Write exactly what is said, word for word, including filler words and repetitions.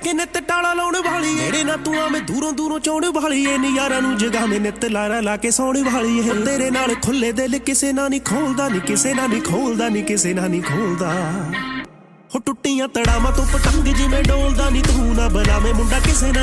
ਕੇ ਨਿੱਤ ਟਾਲਾ ਲਾਉਣ ਵਾਲੀ ਏ ਨਾ ਤੂੰ ਆਵੇਂ ਦੂਰੋਂ ਦੂਰੋਂ ਚਾਉਣ ਵਾਲੀ ਏ ਨਜ਼ਾਰਾਂ ਨੂੰ ਜਗਾਵੇਂ ਨਿੱਤ ਲਾਰਾ ਲਾ ਕੇ ਸੌਣ ਵਾਲੀ ਏ ਤੇਰੇ ਨਾਲ ਖੁੱਲੇ ਦਿਲ ਕਿਸੇ ਨਾਲ ਨਹੀਂ ਖੋਲਦਾ ਨੀ ਕਿਸੇ ਨਾਲ ਨਹੀਂ ਖੋਲਦਾ ਨੀ ਕਿਸੇ ਨਾਲ ਨਹੀਂ ਖੋਲਦਾ ਹੋ ਟੁੱਟੀਆਂ ਤੜਾਵਾਂ ਤੋਂ ਪਤੰਗ ਜਿਵੇਂ ਡੋਲਦਾ ਨੀ ਤੂੰ ਨਾ ਬਲਾਵੇਂ ਮੁੰਡਾ ਕਿਸੇ ਨਾਲ